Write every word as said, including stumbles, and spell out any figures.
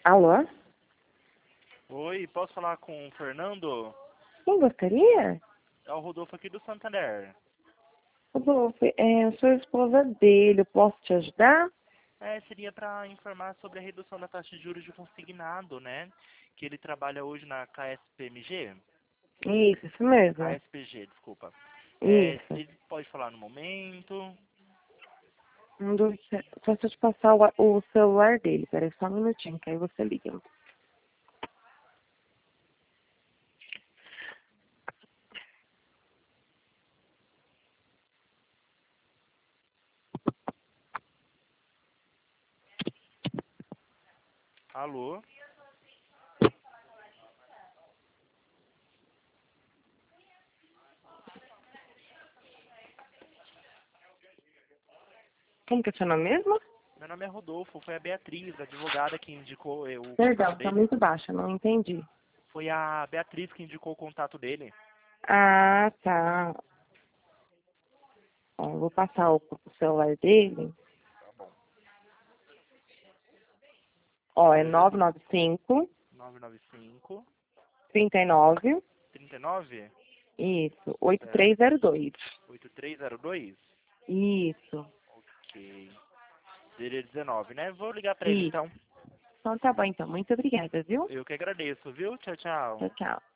Alô? Oi, posso falar com o Fernando? Quem gostaria? É o Rodolfo aqui do Santander. Rodolfo, é, eu sou a esposa dele, eu posso te ajudar? É, seria para informar sobre a redução da taxa de juros de consignado, né? Que ele trabalha hoje na K S P M G? Isso, isso mesmo. K S P G, desculpa. É, Isso. ele pode falar no momento. Um dos- Só se eu te passar o, o celular dele, peraí só um minutinho, que aí você liga. Alô? Como que é seu nome mesmo? Meu nome é Rodolfo, foi a Beatriz, a advogada que indicou eh, o contato Perdão, tá dele. muito baixo, não entendi. Foi a Beatriz que indicou o contato dele. Ah, tá. Ó, eu vou passar o, o celular dele. Ó, é nove nove cinco, nove nove cinco, trinta e nove, trinta e nove, isso, oito três certo? zero dois. oito três zero dois? Isso, Ok. Seria dezenove, né? Vou ligar pra ele isso. então. Então tá bom, então. Muito obrigada, viu? Eu que agradeço, viu? Tchau, tchau. Tchau, tchau.